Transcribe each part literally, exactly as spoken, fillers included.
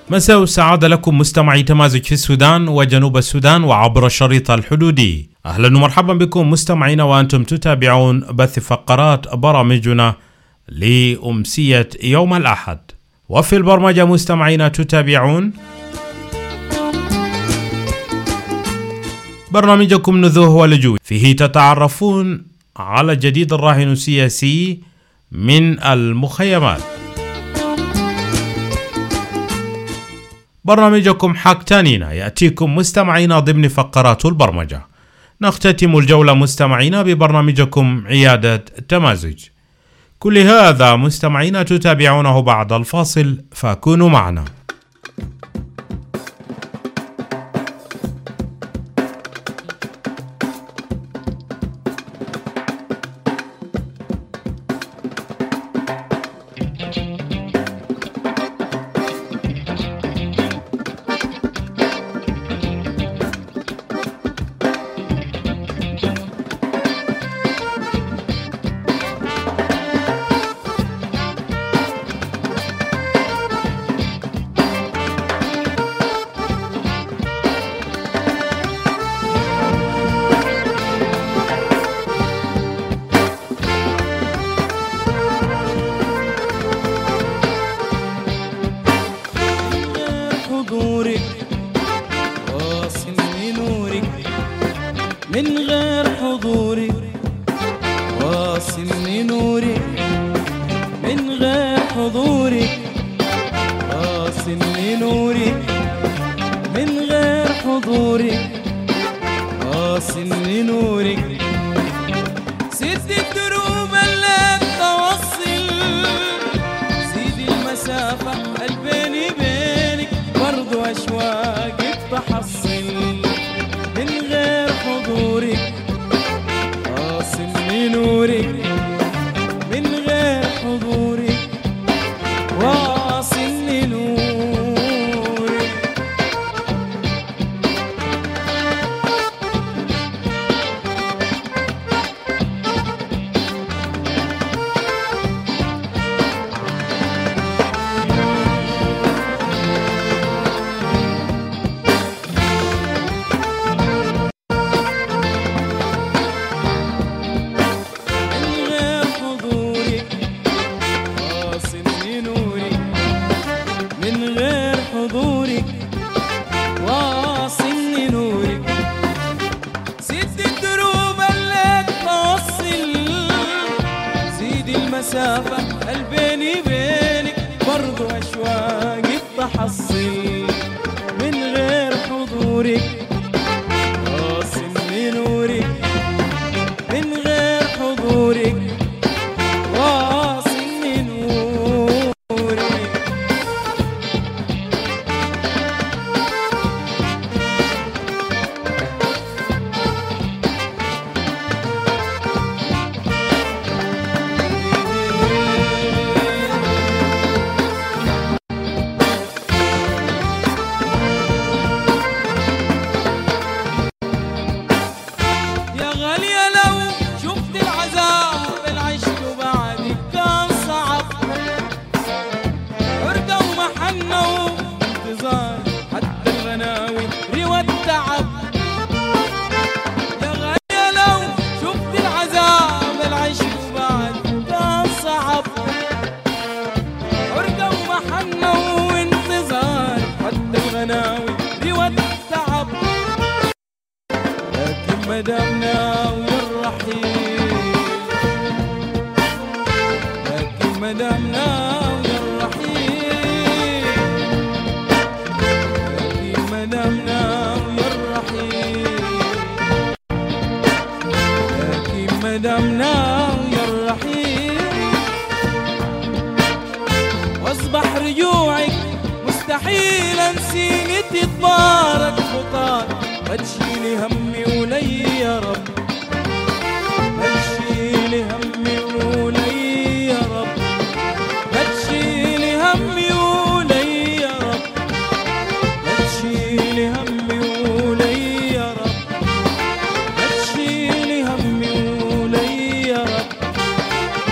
مساء السعادة لكم مستمعي تمازج في السودان وجنوب السودان وعبر الشريط الحدودي. أهلا ومرحبا بكم مستمعينا وأنتم تتابعون بث فقرات برامجنا لأمسية يوم الأحد. وفي البرمجة مستمعينا تتابعون برنامجكم نزوه ولجوء، فيه تتعرفون على جديد الراهن السياسي من المخيمات. برنامجكم حق تانينا يأتيكم مستمعينا ضمن فقرات البرمجة. نختتم الجولة مستمعينا ببرنامجكم عيادة تمازج. كل هذا مستمعينا تتابعونه بعد الفاصل، فكونوا معنا.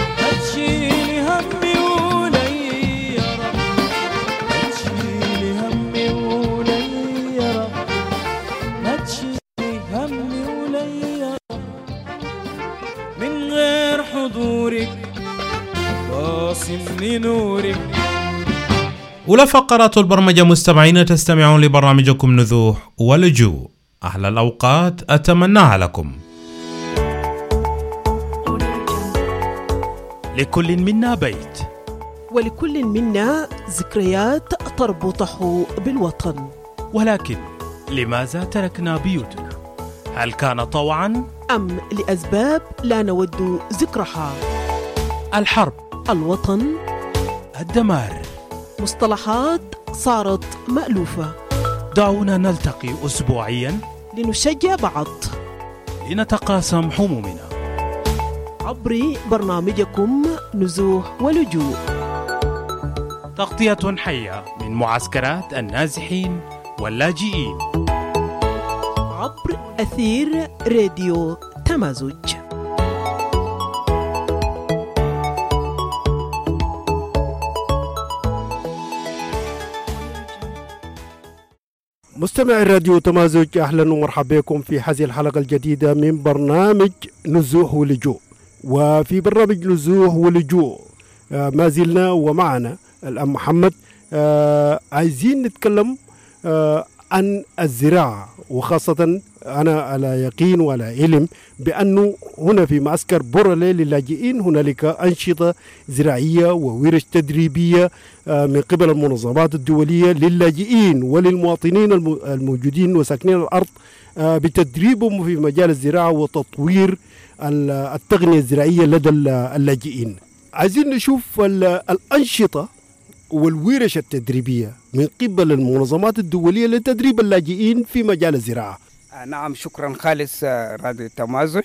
هم عاصم نوري. أولى فقرات البرمجة مستمعين، تستمعون لبرنامجكم نزوح ولجوء. أحلى الأوقات أتمناها لكم. لكل منا بيت، ولكل منا ذكريات تربطه بالوطن. ولكن لماذا تركنا بيوتنا؟ هل كان طوعا أم لأسباب لا نود ذكرها؟ الحرب، الوطن، الدمار، مصطلحات صارت مألوفة. دعونا نلتقي أسبوعيا لنشجع بعض، لنتقاسم همومنا عبر برنامجكم نزوح ولجوء. تغطية حية من معسكرات النازحين واللاجئين عبر أثير راديو تمازج. مستمعي الراديو تمازج، أهلا ومرحبا بكم في هذه الحلقة الجديدة من برنامج نزوح ولجوء. وفي برنامج نزوح ولجوء آه ما زلنا ومعنا الأم محمد. آه عايزين نتكلم آه عن الزراعة، وخاصة أنا على يقين وعلى علم بأنه هنا في معسكر بورالي للاجئين هنالك أنشطة زراعية وورش تدريبية من قبل المنظمات الدولية للاجئين وللمواطنين الموجودين وساكنين الأرض بتدريبهم في مجال الزراعة وتطوير التقنية الزراعية لدى اللاجئين. عايزين نشوف الأنشطة والورش التدريبية من قبل المنظمات الدولية لتدريب اللاجئين في مجال الزراعة. نعم، شكرا خالص راديو تمازج.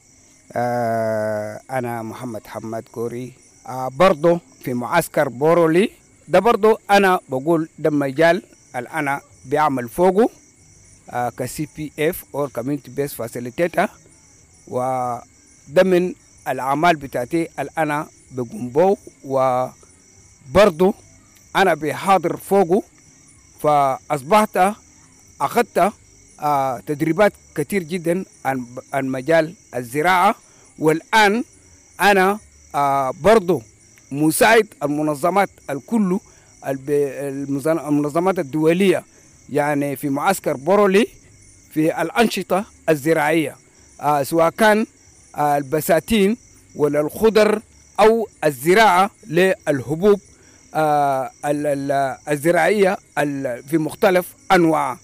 أنا محمد حماد كوري، برضو في معسكر بورولي ده. برضو أنا بقول ده مجال اللي أنا بيعمل فوقه كسي بي اف أو كوميونتي بيس فاسيليتيتر، وده من الأعمال بتاعتي اللي أنا بقوم بو، وبرضو أنا بحاضر فوقه. فأصبحت أخذت آه تدريبات كتير جدا عن, عن مجال الزراعة، والآن أنا آه برضو مساعد المنظمات الكل المنظمات الدولية، يعني في معسكر بورولي في الأنشطة الزراعية، آه سواء كان آه البساتين ولا الخضر أو الزراعة للحبوب آه الزراعية في مختلف أنواع.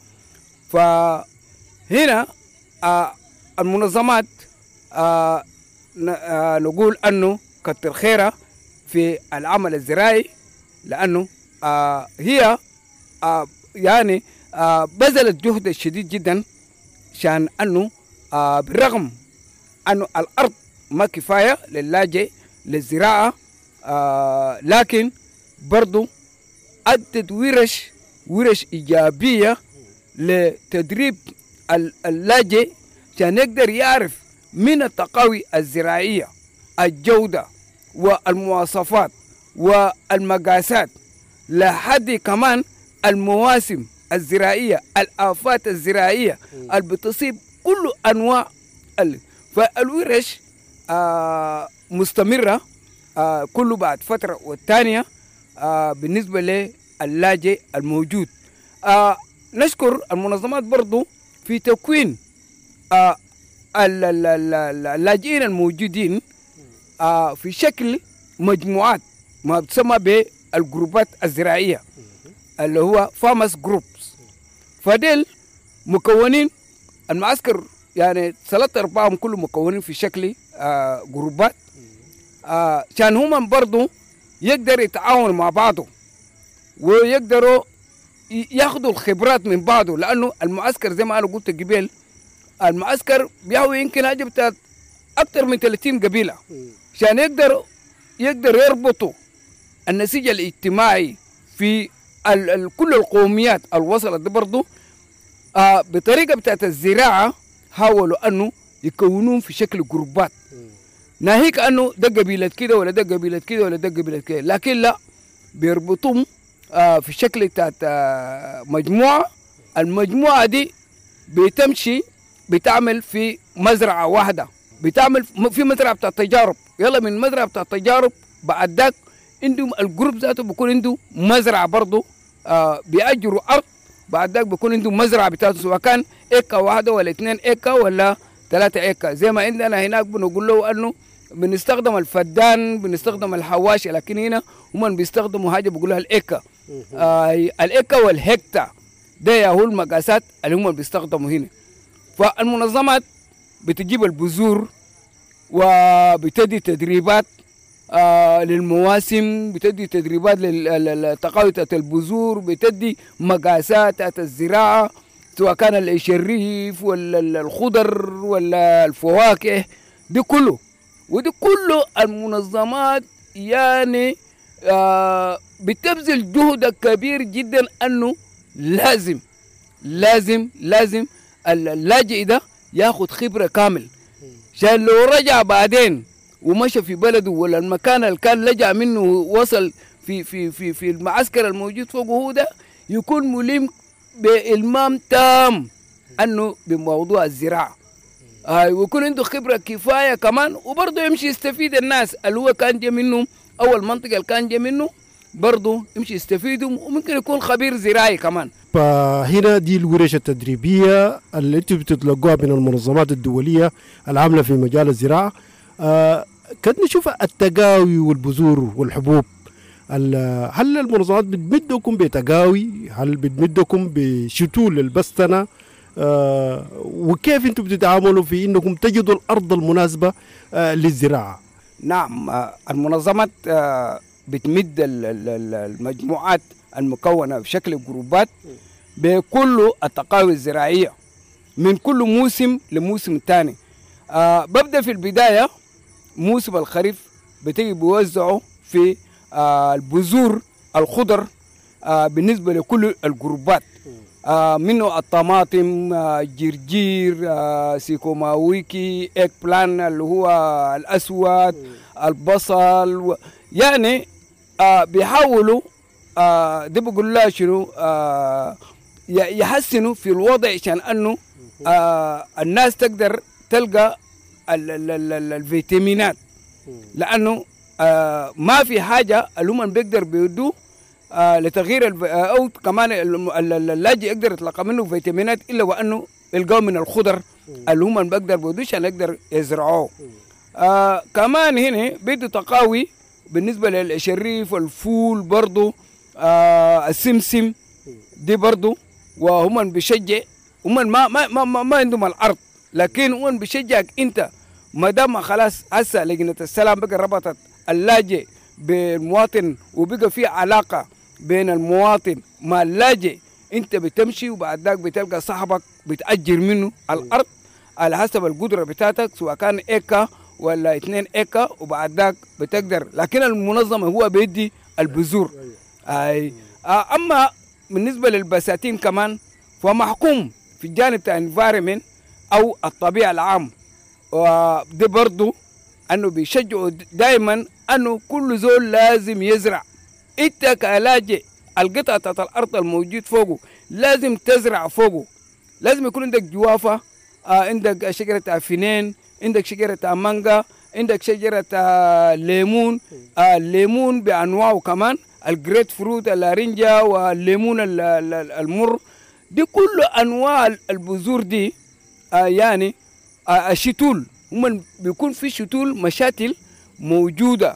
فهنا آه المنظمات آه آه نقول أنه كتر خيرها في العمل الزراعي، لأنه آه هي آه يعني آه بذلت جهد شديد جدا عشان أنه آه بالرغم أنه الأرض ما كفاية للاجئ للزراعة، آه لكن برضو أدت ورش ورش إيجابية لتدريب اللاجئ عشان يقدر يعرف من التقاوي الزراعية الجودة والمواصفات والمقاسات، لحد كمان المواسم الزراعية، الآفات الزراعية اللي بتصيب كل أنواع. فالورش آه مستمرة آه كله بعد فترة والتانية آه بالنسبة للاجئ الموجود. آه نشكر المنظمات برضو في تكوين آه اللاجئين الموجودين آه في شكل مجموعات ما بتسمى بالجروبات الزراعية اللي هو فارمرز جروبس. فديل مكونين المعسكر، يعني ثلاثة أربعة كلهم مكونين في شكل آه جروبات عشان آه هم برضو يقدروا يتعاونوا مع بعضهم ويقدروا ياخدوا الخبرات من بعضه، لأنه المعسكر زي ما أنا قلت قبل المعسكر بيحوي يمكن حاجة بتاعت أكتر من ثلاثين قبيلة عشان يقدروا يقدروا يربطوا النسيج الاجتماعي في ال ال كل القوميات الوصلت. ده برضو آه بطريقة بتاعت الزراعة حاولوا أنه يكونون في شكل جروبات، ناهيك أنه ده قبيلة كده ولا ده قبيلة كده ولا ده قبيلة كده، لكن لا بيربطوهم آه في شكل بتاعت آه مجموعة. المجموعة دي بتمشي بتعمل في مزرعة واحدة، بتعمل في مزرعة بتاعت تجارب، يلا من مزرعة بتاعت تجارب بعد ذاك عندهم الجروب ذاته بيكون عنده مزرعة برضه آه بيأجروا أرض، بعد ذلك بيكون عندهم مزرعة بتاعته سواء كان إيكا واحدة ولا اثنين إيكا ولا ثلاثة إيكا. زي ما عندنا هناك بنقول له أنه بنستخدم الفدان بنستخدم الحواشي، لكن هنا هم بيستخدموا حاجة بيقولوها الإيكا. آه الإيكا والهكتا ده هو المقاسات اللي هم بيستخدموا هنا. فالمنظمات بتجيب البذور وبتدي تدريبات آه للمواسم، بتدي تدريبات للتقاوي البذور، بتدي مقاسات الزراعة سواء كان الشريف ولا الخضر ولا الفواكه دي كله. ودي كله المنظمات يعني آه بتبذل جهد كبير جدا انه لازم لازم لازم اللاجئ ده ياخد خبرة كامل، عشان لو رجع بعدين ومشى في بلده ولا المكان اللي كان لجأ منه وصل في في في في المعسكر الموجود فوقه هو ده يكون ملم بإلمام تام انه بموضوع الزراعة، آه ويكون عنده خبرة كفاية كمان، وبرضه يمشي يستفيد الناس اللي هو كان جا منهم أو المنطقة اللي كان جا منه برضه يمشي يستفيدهم، وممكن يكون خبير زراعي كمان. فهنا دي الورش التدريبية اللي انتم بتتلقوها من المنظمات الدولية العاملة في مجال الزراعة. آه كد نشوف التقاوي والبذور والحبوب، هل المنظمات بتمدكم بتقاوي؟ هل بتمدكم بشتول البستنة؟ آه وكيف انتم بتتعاملوا في انكم تجدوا الارض المناسبه آه للزراعه؟ نعم، آه المنظمات آه بتمد المجموعات المكونه بشكل جروبات بكل التقاوي الزراعيه من كل موسم لموسم ثاني. آه ببدا في البدايه موسم الخريف بتيجي بيوزعوا في آه البذور الخضر آه بالنسبه لكل الجروبات، آه منه الطماطم، آه جرجير، آه سيكوماويكي، ايك بلان اللي هو الاسود، البصل و... يعني آه بيحاولوا آه ده بقول لها شنو آه يحسنوا في الوضع عشان انه آه الناس تقدر تلقى ال ال ال ال الفيتامينات، لانه آه ما في حاجه اللي هم بيقدر بيدوه آه لتغيير الف... او كمان اللاجئ يقدر يتلقى منه فيتامينات الا وانه يلقاه من الخضر اللي هم بيقدر بيدوه عشان يقدر يزرعوه. آه كمان هنا بيدوا تقاوي بالنسبه للشريف والفول برضه، آه السمسم دي برضه، وهم بيشجع هم ما ما ما, ما, ما عندهم الارض، لكن هم بيشجعك انت ما دام خلاص هسه لجنه السلام بقى ربطت اللاجئ بالمواطن وبقى في علاقه بين المواطن مع اللاجئ، انت بتمشي وبعد ذاك بتلقى صاحبك بتأجر منه الارض على حسب القدره بتاعتك سواء كان ايكا ولا اثنين ايكا، وبعد ذاك بتقدر، لكن المنظمه هو بيدي البذور. اي آه اما بالنسبه للبساتين كمان فمحكوم في الجانب بتاع انفايرمنت او الطبيعه العام، وده برضه انه بيشجعوا دائما انه كل زول لازم يزرع. انت كلاجئ القطعه بتاعت الارض الموجود فوقه لازم تزرع فوقه، لازم يكون عندك جوافه، آه عندك شجره فينين، عندك شجره مانجا، عندك شجره آه ليمون، آه الليمون بانواعه كمان، الجريت فروت، الارنجا والليمون المر، دي كل انواع البذور دي آه يعني آه الشتول، هم بيكون في شتول مشاتل موجوده،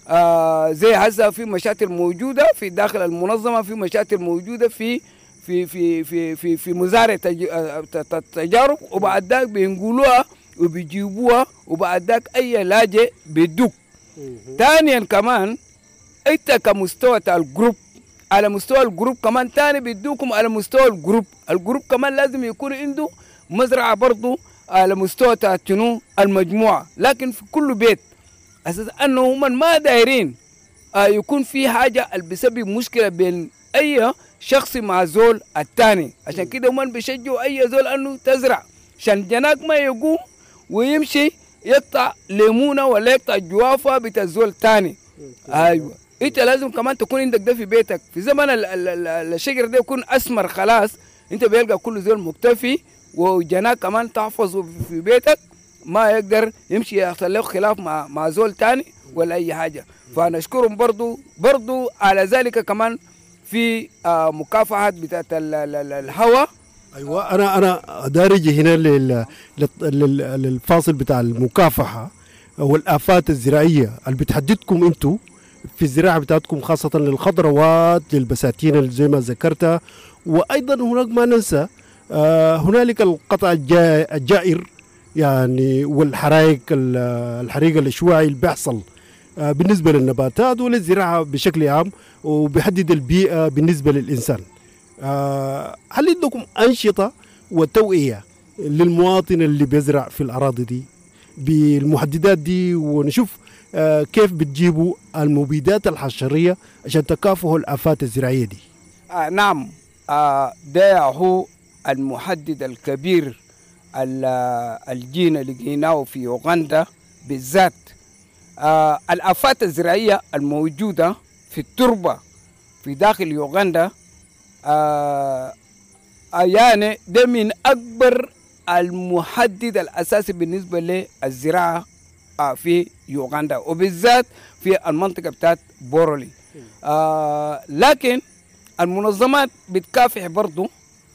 آه زي هسه في مشاتل موجوده في داخل المنظمه، في مشاتل موجوده في في في في في, في مزارع التجارب، وبعد ذاك بينقلوها وبيجيبوها، وبعد ذاك اي لاجئ بيدوك. ثانيا كمان انت كمستوى تاع الجروب، على مستوى الجروب كمان ثاني بيدوكم على مستوى الجروب، الجروب كمان لازم يكون عنده مزرعه برضه على مستوى تاع المجموعه، لكن في كل بيت اساس انه هم ما دايرين آه يكون في حاجه اللي بسبب مشكله بين اي شخص مع زول الثاني، عشان كده هم بيشجعوا اي زول انه تزرع عشان جناك ما يقوم ويمشي يقطع ليمونه ولا يقطع جوافه بتاع الزول الثاني. ايوه انت لازم كمان تكون عندك ده في بيتك، في زمن الشجر ده يكون اسمر خلاص انت بيلقى كل زول مكتفي، وجناك كمان تحفظه في بيتك ما يقدر يمشي يحصل له خلاف مع مع زول تاني ولا أي حاجة. فنشكرهم برضو برضو على ذلك. كمان في آه مكافحة بتاعت الهواء. ايوه انا انا دارج هنا لل- لل- للفاصل بتاع المكافحه والافات الزراعيه اللي بتحددكم انتم في الزراعه بتاعتكم، خاصه للخضروات للبساتين اللي زي ما ذكرتها. وايضا هناك ما ننسى آه هنالك القطع الجا- الجائر يعني، والحرائق ال- الحريق الاشواعي اللي بيحصل آه بالنسبه للنباتات وللزراعه بشكل عام، وبيحدد البيئه بالنسبه للانسان. آه هل عندكم أنشطة وتوعية للمواطن اللي بيزرع في الأراضي دي بالمحددات دي، ونشوف آه كيف بتجيبوا المبيدات الحشرية عشان تكافحوا الآفات الزراعية دي؟ آه نعم. آه ده هو المحدد الكبير الجين اللي لقيناه في أوغندا بالذات. آه الآفات الزراعية الموجودة في التربة في داخل يوغندا آه يعني ده من أكبر المحدد الأساسي بالنسبة للزراعة آه في يوغندا، وبالذات في المنطقة بتاعت بورولي. آه لكن المنظمات بتكافح برضو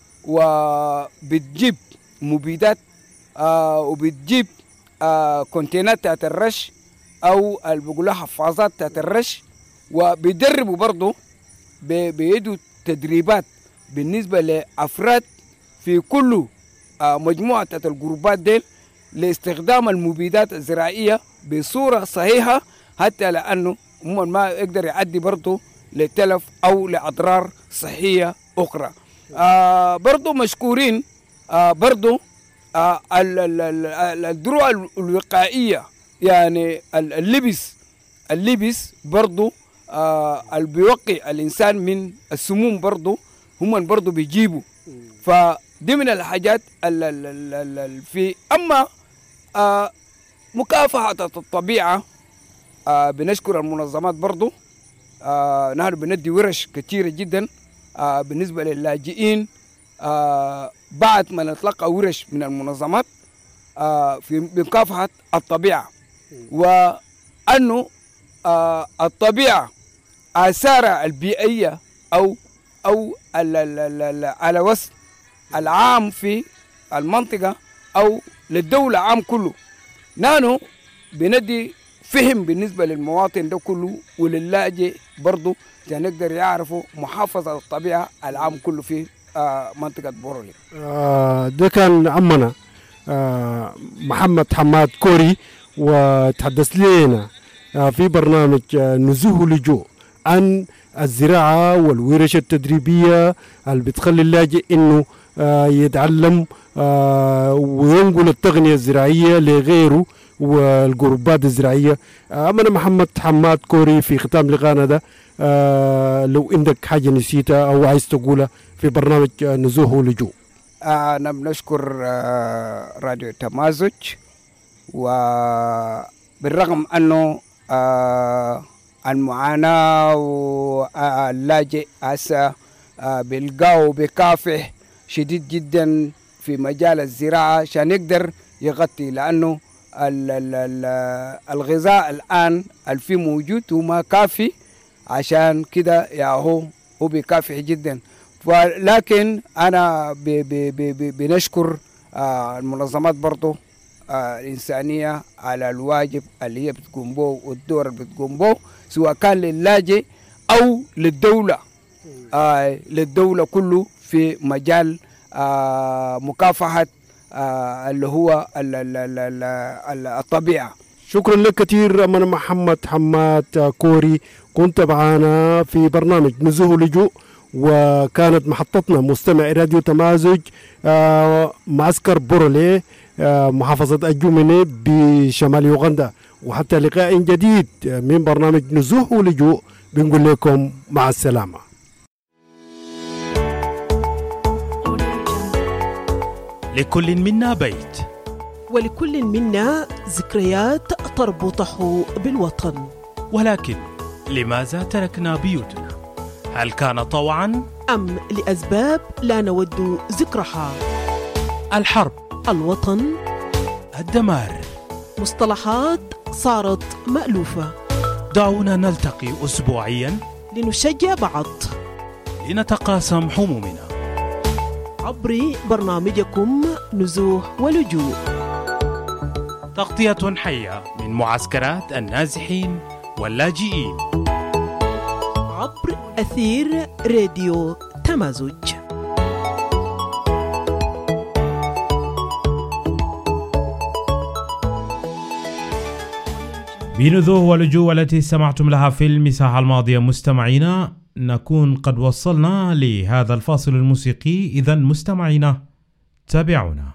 وبتجيب مبيدات آه وبتجيب آه كونتينات بتاعت الرش أو اللي بيقولوها حفاظات بتاعت الرش، وبيدربوا برضو بيدوا تدريبات بالنسبة لأفراد في كل مجموعة الجروبات ديل لاستخدام المبيدات الزراعية بصورة صحيحة، حتى لأنه هم ما يقدر يعدي برضو لتلف أو لأضرار صحية أخرى. آه برضو مشكورين آه برضو آه الدروع الوقائية، يعني اللبس اللبس برضو آه اللي بيوقي الإنسان من السموم برضو هم برضو بيجيبوا. فدي من الحاجات اللي في. أما آه مكافحة الطبيعة آه بنشكر المنظمات برضو. آه نحن بندي ورش كثيرة جدا آه بالنسبة للاجئين آه بعد ما نتلقى ورش من المنظمات آه في مكافحة الطبيعة، وأنه آه الطبيعة آثارها البيئية أو أو على وصف العام في المنطقة أو للدولة عام كله. نحن بندي فهم بالنسبة للمواطن ده كله وللاجئ برضو عشان يقدر يعرفوا محافظة الطبيعة العام كله في آه منطقة بورولي. آه ده كان عمنا آه محمد حماد كوري، وتحدث لنا آه في برنامج آه نزوه لجوء عن الزراعة والورش التدريبية اللي بتخلي اللاجئ انه آه يتعلم آه وينقل التقنية الزراعية لغيره والجروبات الزراعية. آه أنا محمد حماد كوري في ختام لقاءنا ده، آه لو عندك حاجة نسيتها أو عايز تقولها في برنامج آه نزوه لجوء. أنا بنشكر آه راديو تمازج، وبالرغم أنه آه المعاناة واللاجئ هسه بيلقاه بكافح شديد جدا في مجال الزراعة عشان يقدر يغطي، لأنه الغذاء الآن الفي موجود وما كافي، عشان كده يا هو هو بكافح جدا. ولكن أنا بنشكر المنظمات برضو الإنسانية على الواجب اللي هي بتقوم به والدور اللي بتقوم به، سواء كان للاجئ أو للدولة آه للدولة كله في مجال آه مكافحة آه اللي هو ال ال ال ال الطبيعة. شكرا لك كثير من محمد حماد كوري، كنت معنا في برنامج نزوه لجوء، وكانت محطتنا مستمع راديو تمازج آه معسكر بورولي آه محافظة الجوميني بشمال يوغندا. وحتى لقاء جديد من برنامج نزوه لجوء بنقول لكم مع السلامة. لكل منا بيت، ولكل منا ذكريات تربطه بالوطن. ولكن لماذا تركنا بيوتنا؟ هل كان طوعا أم لأسباب لا نود ذكرها؟ الحرب، الوطن، الدمار. مصطلحات صارت مألوفة. دعونا نلتقي أسبوعيا لنشجع بعض، لنتقاسم همومنا عبر برنامجكم نزوح ولجوء. تغطية حية من معسكرات النازحين واللاجئين عبر أثير راديو تمازج. بنزوح ولجوء التي استمعتم لها في المساحة الماضية مستمعينا، نكون قد وصلنا لهذا الفاصل الموسيقي. إذن مستمعينا تابعونا.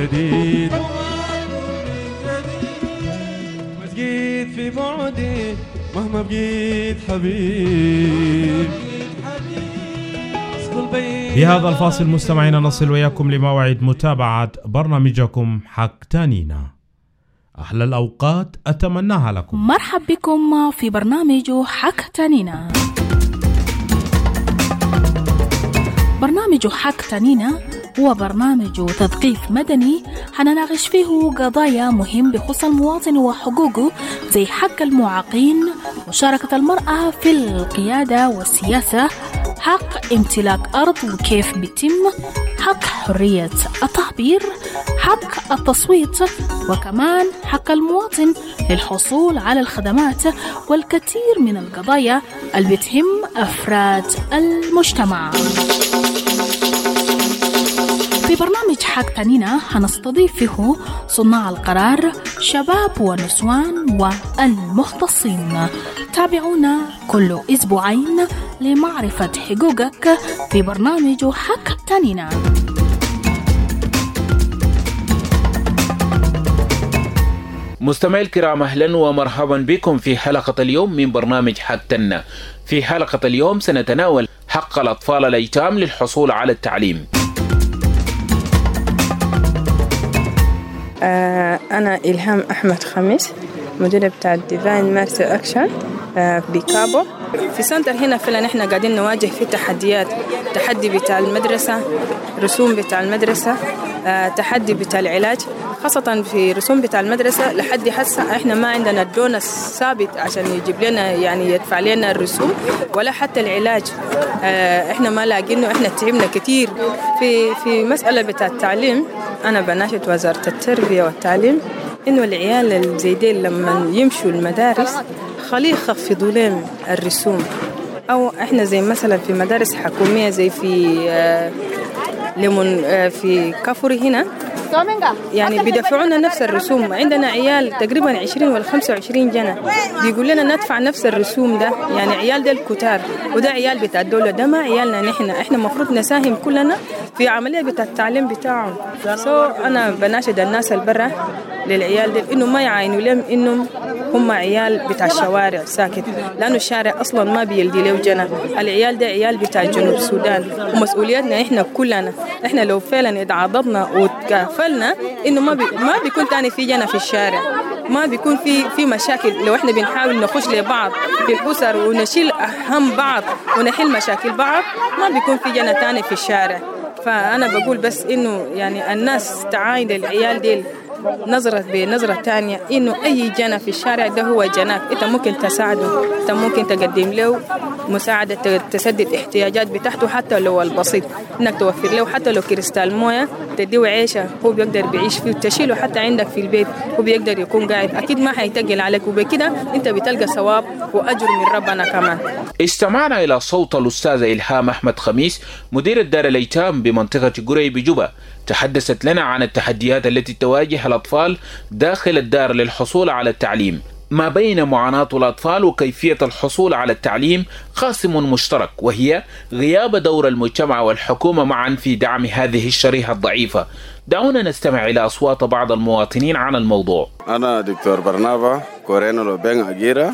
جديد مسجد في بعدي مهما بقيت حبيب. في هذا الفاصل مستمعينا نصل وياكم لموعد متابعة برنامجكم حق تانينا. أحلى الأوقات أتمناها لكم. مرحب بكم في برنامج حق تانينا. برنامج حق تانينا هو برنامج تثقيف مدني حنناقش فيه قضايا مهم بخصوص المواطن وحقوقه، زي حق المعاقين، مشاركة المرأة في القيادة والسياسة، حق امتلاك أرض وكيف بيتم، حق حرية التعبير، حق التصويت، وكمان حق المواطن للحصول على الخدمات، والكثير من القضايا اللي بتهم أفراد المجتمع. في برنامج حق تانينا هنستضيف فيه صناع القرار، شباب ونسوان والمختصين. تابعونا كل أسبوعين لمعرفة حقوقك في برنامج حق تانينا. مستمعي الكرام، أهلا ومرحبا بكم في حلقة اليوم من برنامج حق تانينا. في حلقة اليوم سنتناول حق الأطفال الأيتام للحصول على التعليم. أنا إلهام أحمد خميس، مديرة بتاع ديفاين مارس أكشن بكابو. في سنتر هنا فعلا احنا قاعدين نواجه في تحديات، تحدي بتاع المدرسة، رسوم بتاع المدرسة، تحدي بتاع العلاج، خاصة في رسوم بتاع المدرسة. لحد هسه احنا ما عندنا دونس ثابت عشان يجيب لنا يعني يدفع لنا الرسوم، ولا حتى العلاج احنا ما لاقينه. احنا تعبنا كتير في في مسألة بتاع التعليم. أنا بناشد وزارة التربية والتعليم إنه العيال الزيدين لما يمشوا المدارس خليه يخفضوا لهم الرسوم، أو إحنا زي مثلا في مدارس حكومية زي في آه ليمون آه في كافوري هنا يعني بيدفعونا نفس الرسوم. عندنا عيال تقريبا عشرين ولا خمسة وعشرين جنة بيقول لنا ندفع نفس الرسوم ده. يعني عيال ده الكتار وده عيال بتاع الدولة، ده ما عيالنا نحن. احنا مفروض نساهم كلنا في عملية بتاع التعليم بتاعهم. سو أنا بناشد الناس البرة للعيال دي إنه ما يعاينوا لهم إنهم هم عيال بتاع الشوارع ساكت، لأنه الشارع أصلا ما بيلدي له جنة. العيال ده عيال بتاع جنوب السودان، ومسؤولياتنا إحنا كلنا. إحنا لو فعلا اتعاضدنا وتكافلنا إنه ما بي ما بيكون تاني في جنة في الشارع، ما بيكون في في مشاكل. لو إحنا بنحاول نخش لبعض في الأسر ونشيل أهم بعض ونحل مشاكل بعض، ما بيكون في جنة تاني في الشارع. فأنا بقول بس إنه يعني الناس تعاين العيال دي نظرة بنظرة تانية، إنه أي جنة في الشارع ده هو جناك. أنت ممكن تساعده، أنت ممكن تقدم له مساعدة تسدد احتياجات بتاعته حتى لو البسيط، إنك توفر له حتى لو كريستال موية تديه عيشة هو بيقدر بيعيش فيه، تشيله حتى عندك في البيت هو بيقدر يكون قاعد. أكيد ما حيتقل عليك، وبكده أنت بتلقى ثواب وأجر من ربنا كمان. استمعنا إلى صوت الأستاذة إلهام أحمد خميس، مديرة دار الأيتام بمنطقة قري بجوبا. تحدثت لنا عن التحديات التي تواجه الأطفال داخل الدار للحصول على التعليم، ما بين معاناة الأطفال وكيفية الحصول على التعليم قاسم مشترك، وهي غياب دور المجتمع والحكومة معا في دعم هذه الشريحة الضعيفة. دعونا نستمع إلى أصوات بعض المواطنين عن الموضوع. أنا دكتور برنابا كورينو لوبين أجيرا.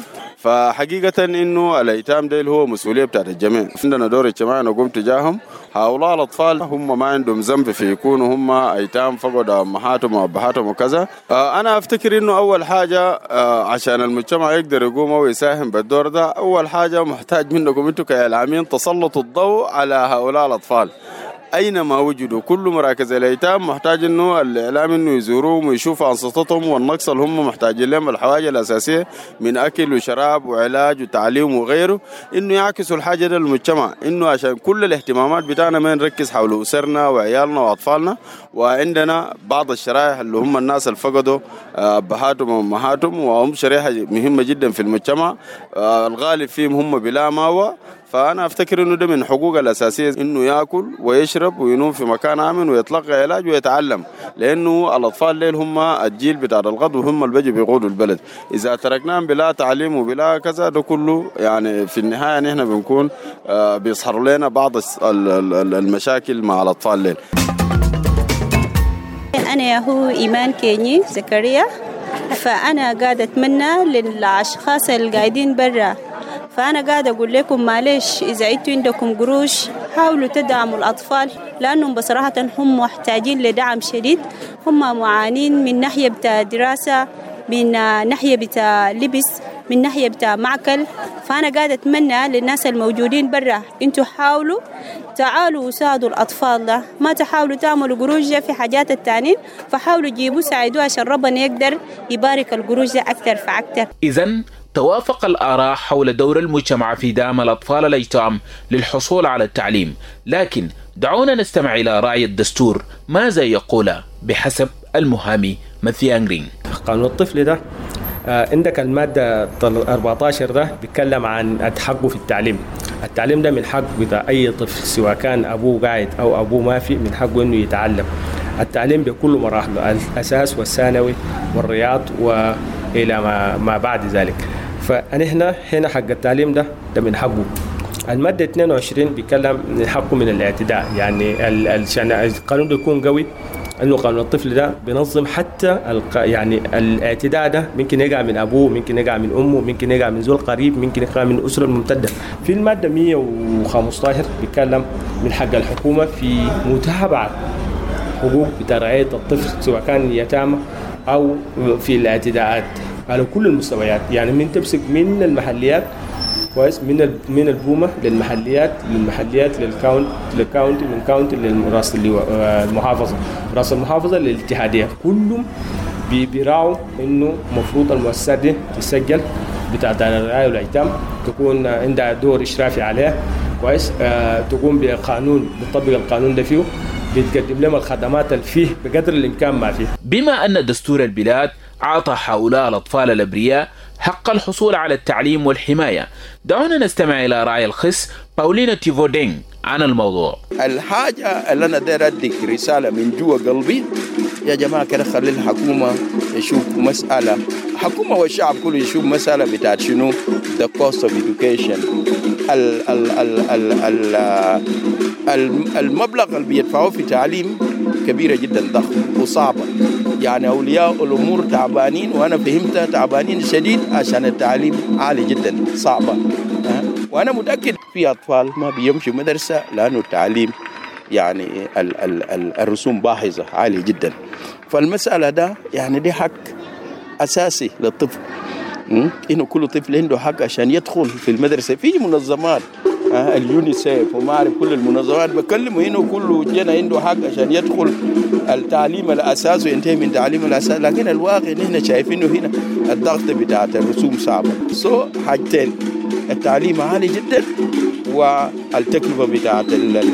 فحقيقة إنه الأيتام ديل هو مسؤولية بتاعت الجميع. عندنا دور اجتماعي نقوم تجاههم. هؤلاء الأطفال هم ما عندهم ذنب في يكونوا هم أيتام فقدوا أمهاتهم وأبهاتهم وكذا. أنا أفتكر إنه أول حاجة عشان المجتمع يقدر يقوم ويساهم بالدور ده، أول حاجة محتاج منكم أنتم كإعلاميين تسلطوا الضوء على هؤلاء الأطفال أينما وجدوا. كل مراكز الأيتام محتاج إنه الإعلام إنه يزوروهم ويشوفوا أنشطتهم والنقص اللي هم محتاجين لهم الحواجة الأساسية من أكل وشراب وعلاج وتعليم وغيره، إنه يعكسوا الحاجة ده للمجتمع. إنه عشان كل الاهتمامات بتاعنا ما نركز حول أسرنا وعيالنا وأطفالنا، وعندنا بعض الشرائح اللي هم الناس اللي فقدوا أبهاتهم وأمهاتهم وهم شريحة مهمة جدا في المجتمع، الغالب فيهم هم بلا ماوى. فأنا أفتكر إنه ده من حقوق الأساسية إنه يأكل ويشرب وينوم في مكان آمن ويتلقى علاج ويتعلم، لأنه الأطفال ليل هم الجيل بتاع الغد وهم اللي بيجوا بيقودوا البلد. إذا تركناهم بلا تعليم وبلا كذا ده كله يعني في النهاية نحن بنكون بيصحر لنا بعض المشاكل مع الأطفال ليل. أنا هو إيمان كيني زكريا. فأنا قاعدة أتمنى للأشخاص القاعدين برا، فأنا قاعدة أقول لكم معلش إذا أنتوا عندكم قروش حاولوا تدعموا الأطفال، لأنهم بصراحة هم محتاجين لدعم شديد. هم معانين من ناحية بتاع دراسة، من ناحية بتاع لبس، من ناحية بتاع معكل. فأنا قاعدة أتمنى للناس الموجودين برا أنتوا حاولوا تعالوا وساعدوا الأطفال ده، ما تحاولوا تعملوا قروش في حاجات التانين، فحاولوا جيبوا ساعدوا عشان ربنا يقدر يبارك القروش ده أكثر فأكثر. إذن توافق الآراء حول دور المجتمع في دعم الأطفال الأيتام للحصول على التعليم، لكن دعونا نستمع إلى رأي الدستور ماذا يقول بحسب المهامي مثيان جرين. قانون الطفل ده عندك المادة أربعة عشر ده بيتكلم عن حقه في التعليم. التعليم ده من حق بتاع أي طفل سواء كان أبوه قاعد أو أبوه ما في، من حقه إنه يتعلم. التعليم بكل مراحله، الأساس والثانوي والرياض وإلى ما, ما بعد ذلك. فنحن هنا حق التعليم ده ده من حقه. المادة اثنين وعشرين بيتكلم من حقه من الاعتداء، يعني عشان القانون ده يكون قوي انه قانون الطفل ده بينظم حتى يعني الاعتداء ده ممكن يقع من ابوه، ممكن يقع من امه، ممكن يقع من زول قريب، ممكن يقع من الاسره الممتده. في الماده مية وخمسة عشر بيتكلم من حق الحكومه في متابعه حقوق بتاع رعايه الطفل سواء كان يتامى او في الاعتداءات على كل المستويات، يعني من تمسك من المحليات كويس، من من البومه للمحليات للمحليات للكاونت للكاونتي، من كاونتي للراس المحافظه، راس المحافظه للاتحاديه، كلهم بيراعوا انه المفروض المؤسسات دي تسجل بتاع دار الرعايه والايتام، تكون عندها دور اشرافي عليها كويس، آه تقوم بقانون بتطبق القانون ده فيه، بتقدم لهم الخدمات اللي فيه بقدر الامكان ما فيه. بما ان دستور البلاد اعطى هؤلاء الاطفال الابرياء حق الحصول على التعليم والحماية، دعونا نستمع إلى رأي الخص باولينا تيفودينغ عن الموضوع. الحاجة اللي أنا داير أديك رسالة من جوا قلبي، يا جماعة كده خلي الحكومة يشوف مسألة، الحكومة والشعب كله يشوف مسألة بتاعت شنو the cost of education. ال ال ال ال ال المبلغ اللي بيدفعوه في تعليم كبيرة جدا ضخم وصعبة، يعني أولياء الأمور تعبانين، وأنا فهمتها تعبانين شديد عشان التعليم عالي جدا صعبة. أه؟ وأنا متأكد في أطفال ما بيمشوا مدرسة لأنه التعليم يعني ال ال ال الرسوم باهظة عالية جدا. فالمسألة ده يعني دي حق أساسي للطفل، إنه كل طفل عنده حق عشان يدخل في المدرسة. في منظمات آه اليونيسيف وما أعرف كل المنظمات بكلموا هنا كله جنا عنده حق عشان يدخل التعليم الأساس وينتهي من تعليم الأساس، لكن الواقع نحن شايفينه هنا الضغط بتاعة الرسوم صعبة. سو حاجتين، التعليم عالي جدا والتكلفة بتاعة